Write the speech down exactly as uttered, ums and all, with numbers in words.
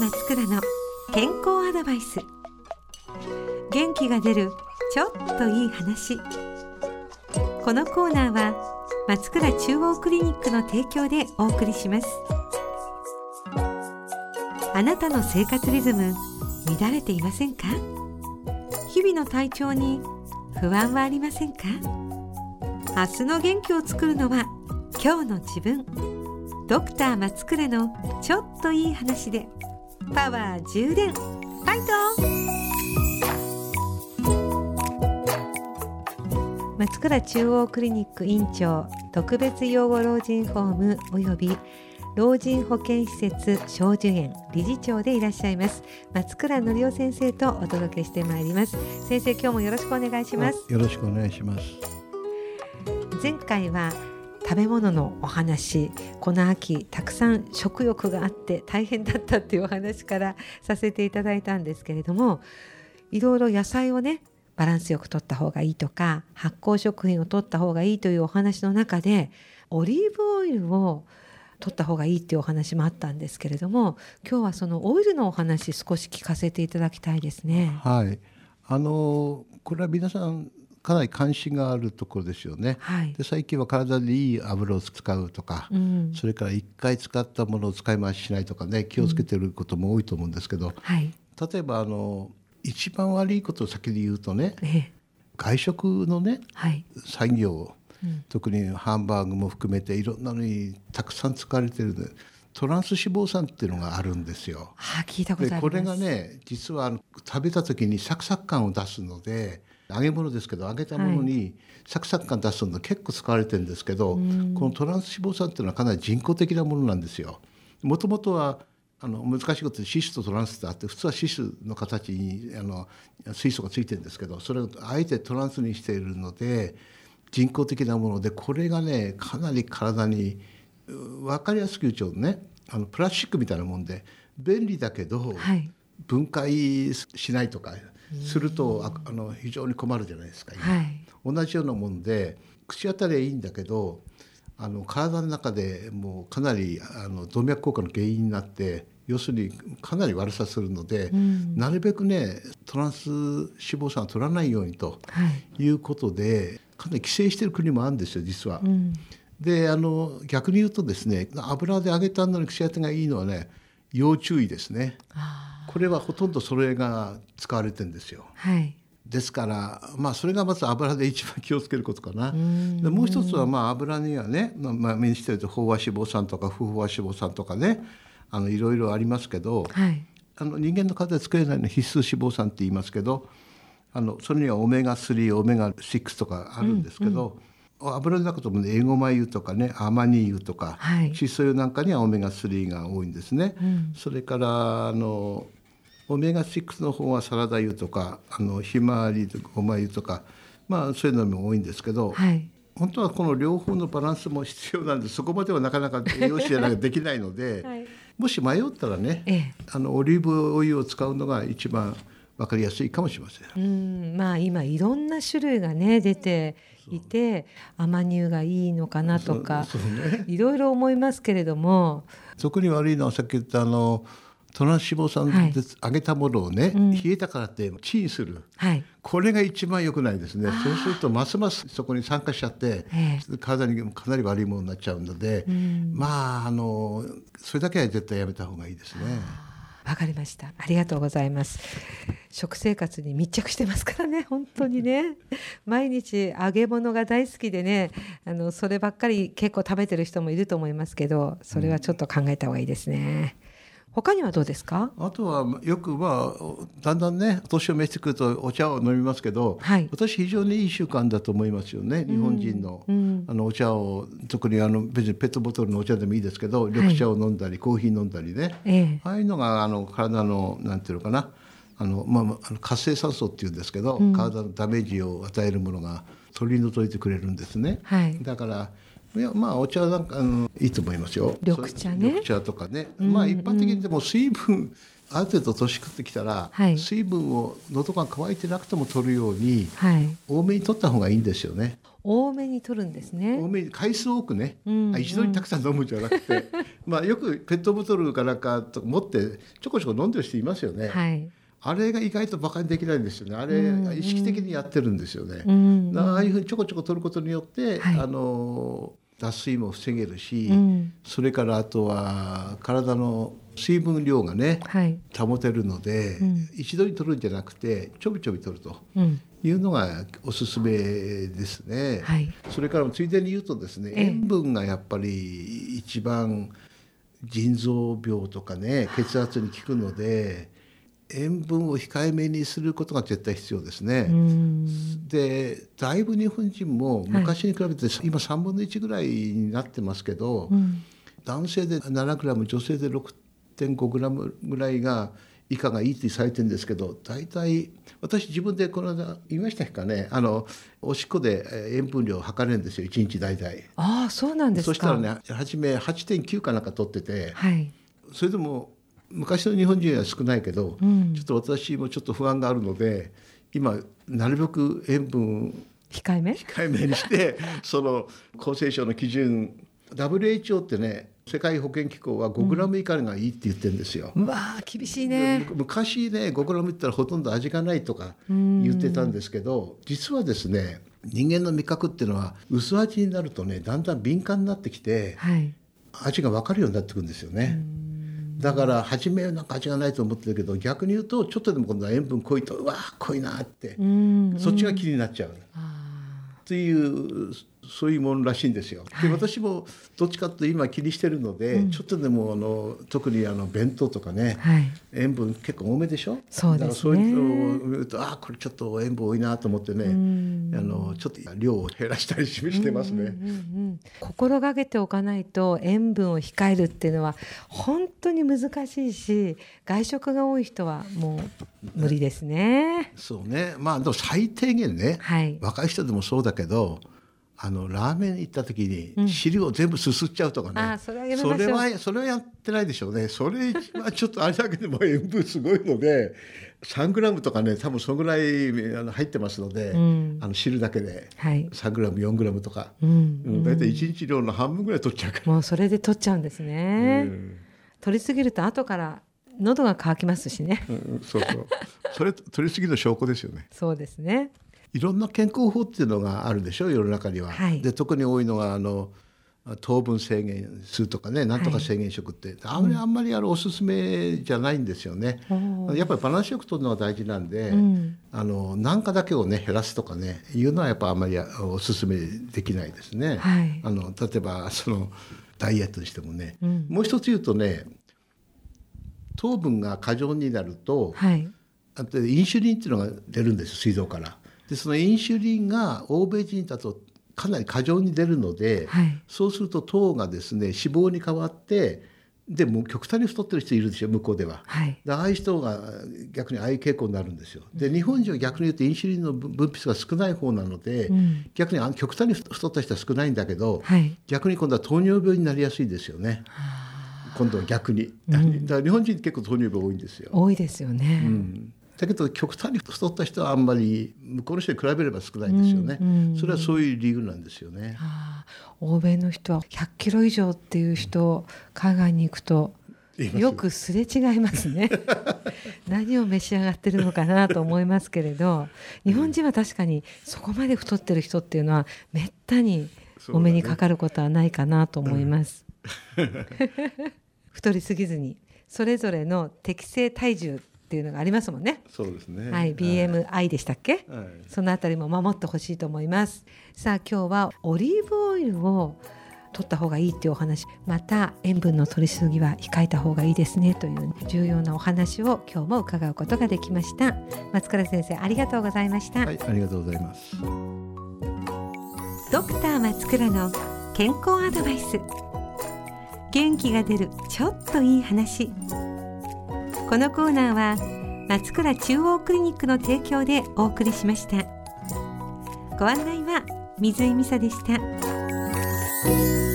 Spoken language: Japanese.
松倉の健康アドバイス。元気が出るちょっといい話。このコーナーは松倉中央クリニックの提供でお送りします。あなたの生活リズム乱れていませんか？日々の体調に不安はありませんか？明日の元気を作るのは今日の自分。ドクター松倉のちょっといい話でパワー充電。ファイト。松倉中央クリニック院長、特別養護老人ホームおよび老人保健施設小寿園理事長でいらっしゃいます松倉則夫先生とお届けしてまいります。先生、今日もよろしくお願いします。 よろしくお願いします。 前回は食べ物のお話、この秋たくさん食欲があって大変だったっていうお話からさせていただいたんですけれども、いろいろ野菜をねバランスよく取った方がいいとか、発酵食品を取った方がいいというお話の中でオリーブオイルを取った方がいいっていうお話もあったんですけれども、今日はそのオイルのお話少し聞かせていただきたいですね。 はい、あのこれは皆さんかなり関心があるところですよね、はい、で最近は体にいい油を使うとか、うん、それからいっかい使ったものを使い回ししないとかね、気をつけていることも多いと思うんですけど、うんはい、例えばあの一番悪いことを先に言うとね、ええ、外食のね、はい、産業、うん、特にハンバーグも含めていろんなのにたくさん使われているトランス脂肪酸っていうのがあるんですよ。 はあ、聞いたことあります。 でこれがね、実はあの食べた時にサクサク感を出すので、揚げ物ですけど揚げたものにサクサク感出すの結構使われてるんですけど、はい、このトランス脂肪酸っていうのはかなり人工的なものなんですよ。もともとはあの難しいことで脂質とトランスってあって、普通は脂質の形にあの水素がついてるんですけど、それをあえてトランスにしているので人工的なもので、これがねかなり体に分かりやすく言うとね、あのプラスチックみたいなもんで便利だけど、はい、分解しないとかするとああの非常に困るじゃないですか、はい、同じようなもんで口当たりはいいんだけど、あの体の中でもうかなりあの動脈硬化の原因になって、要するにかなり悪さするので、うん、なるべくねトランス脂肪酸を取らないようにということで、はい、かなり規制している国もあるんですよ実は、うん、であの逆に言うとですね、油で揚げたのに口当たりがいいのはね要注意ですね。これはほとんどそれが使われてるんですよ、はい、ですから、まあ、それがまず油で一番気をつけることかな。でもう一つは、まあ、油にはね、まあ、目にしてると飽和脂肪酸とか不飽和脂肪酸とかね、あのいろいろありますけど、はい、あの人間の体で作れないの必須脂肪酸って言いますけど、あのそれにはオメガスリー、オメガシックスとかあるんですけど、うんうん油の中でもね、エゴマ油とかね、アマニ油とか、はい、シソ油なんかにはオメガスリーが多いんですね、うん、それからあのオメガシックスの方はサラダ油とかあのひまわりとかごま油とか、まあそういうのも多いんですけど、はい、本当はこの両方のバランスも必要なんで、そこまではなかなか栄養士じゃなくできないので、はい、もし迷ったらね、ええ、あのオリーブオイルを使うのが一番分かりやすいかもしれません。 うん、まあ今いろんな種類がね出ていて、アマニ油がいいのかなとか、そうそうね、いろいろ思いますけれども、 特に悪いのはさっき言ったあのトランス脂肪酸で揚げたものをね、はいうん、冷えたからってチンする、はい、これが一番良くないですね。そうするとますますそこに酸化しちゃって、えー、体にかなり悪いものになっちゃうので、うん、まああのそれだけは絶対やめた方がいいですね。 わかりました。ありがとうございます。食生活に密着してますからね、本当にね。毎日揚げ物が大好きでね、あのそればっかり結構食べてる人もいると思いますけど、それはちょっと考えた方がいいですね。他にはどうですか？ あとはよくまあだんだんね年を召してくるとお茶を飲みますけど、はい、私非常にいい習慣だと思いますよね、日本人の、うん、あのお茶を特にあの別にペットボトルのお茶でもいいですけど、緑茶を飲んだり、はい、コーヒー飲んだりね、ええ、ああいうのがあの体のなんていうのかな、あの、まあ、あの活性酸素っていうんですけど、うん、体のダメージを与えるものが取り除いてくれるんですね、はい、だからいやまあお茶なんかあのいいと思いますよ。 緑茶ね、 緑茶とかね、うんうん、まあ一般的にでも水分ある程度年食ってきたら、はい、水分を喉が渇いてなくても取るように、はい、多めに取った方がいいんですよね。 多めに取るんですね。 多めに回数多くね、 うんうん、 一度にたくさん飲むんじゃなくてまあよくペットボトルかなんかと持ってちょこちょこ飲んでる人いますよね、 はい、 あれが意外とバカにできないんですよね。あれ意識的にやってるんですよね、 うんうん、 ああいうふうにちょこちょこ取ることによって、はい、あの脱水も防げるし、うん、それからあとは体の水分量がね、はい、保てるので、うん、一度に取るんじゃなくてちょびちょび取るというのがおすすめですね、はい、それからついでに言うとですね、塩分がやっぱり一番腎臓病とかね血圧に効くので塩分を控えめにすることが絶対必要ですね。でだいぶ日本人も昔に比べて今さんぶんのいちぐらいになってますけど、はい、男性でななグラム女性で ろくてんごグラムぐらいが以下がいいってされてるんですけど、大体私自分でこの間言いましたかね、あのおしっこで塩分量を測れるんですよいちにち大体。 ああそうなんですか。 そしたらね初め はちてんきゅう かなんか取ってて、 はい、 それでも昔の日本人は少ないけど、うん、ちょっと私もちょっと不安があるので今なるべく塩分控えめ控えめにしてその厚生省の基準 ダブリューエイチオー ってね世界保健機構はごグラム以下がいいって言ってるんですよ、 うん、うわ厳しいね。 昔ねごグラム言ったらほとんど味がないとか言ってたんですけど、実はですね人間の味覚っていうのは薄味になるとねだんだん敏感になってきて、はい、味が分かるようになってくるんですよね。だから初めはなんか味がないと思ってるけど逆に言うとちょっとでも今度は塩分濃いとうわ濃いなってそっちが気になっちゃうっていうそういうものらしいんですよ。で私もどっちかというと今気にしてるので、うん、ちょっとでもあの特にあの弁当とかね、はい、塩分結構多めでしょ。 そうですね。だからそういうのを見るとあこれちょっと塩分多いなと思ってね、あのちょっと量を減らしたりしてますね、うんうんうん、 心がけておかないと塩分を控えるっていうのは本当に難しいし外食が多い人はもう無理ですね。 そうね、まあでも最低限ね、はい、若い人でもそうだけどあのラーメン行った時に汁を全部すすっちゃうとかね、うん、あそれはやめましょう。それはそれはやってないでしょうね。それはちょっとあれだけでも塩分すごいのでさんグラムとかね多分そのぐらい入ってますので、うん、あの汁だけでさんグラムよんグラムとか、うん、だいたいいちにち量の半分ぐらい取っちゃうから、 もうそれで取っちゃうんですね、うん、取りすぎると後から喉が渇きますしね、 うん、そうそうそれ取りすぎの証拠ですよね。 そうですね。 いろんな健康法っていうのがあるでしょ世の中には、はい、で特に多いのがあの糖分制限するとかねなんとか制限食って、はい、あんまり、あんまりあのおすすめじゃないんですよね、うん、やっぱりバランスよく取るのが大事なんで、うん、あの何かだけをね減らすとかねいうのはやっぱあんまりおすすめできないですね、はい、あの例えばそのダイエットにしてもね、うん、もう一つ言うとね糖分が過剰になると、はい、あとインシュリンっていうのが出るんです膵臓から。でそのインシュリンが欧米人だとかなり過剰に出るので、はい、そうすると糖がですね脂肪に変わってでも極端に太ってる人いるでしょ向こうでは、はい、でああいう人が逆にああいう傾向になるんですよ。で日本人は逆に言うとインシュリンの分泌が少ない方なので、うん、逆に極端に太った人は少ないんだけど、はい、逆に今度は糖尿病になりやすいですよね。今度は逆に、うん、だから日本人結構糖尿病多いんですよ。 多いですよね、うんだけど極端に太った人はあんまり向こうの人に比べれば少ないんですよね、うんうん、それはそういう理由なんですよね。 あ欧米の人はひゃっキロ以上っていう人海外に行くとよくすれ違いますね何を召し上がってるのかなと思いますけれど日本人は確かにそこまで太ってる人っていうのはめったにお目にかかることはないかなと思います、ねうん、太りすぎずにそれぞれの適正体重っていうのがありますもんね。 そうですね、 はい、ビーエムアイ でしたっけ、はい、そのあたりも守ってほしいと思います。さあ今日はオリーブオイルを取った方がいいっていうお話、また塩分の取りすぎは控えた方がいいですねという重要なお話を今日も伺うことができました。松倉先生ありがとうございました。 はい、ありがとうございます。 ドクター松倉の健康アドバイス、元気が出るちょっといい話。このコーナーは松倉中央クリニックの提供でお送りしました。ご案内は水井美沙でした。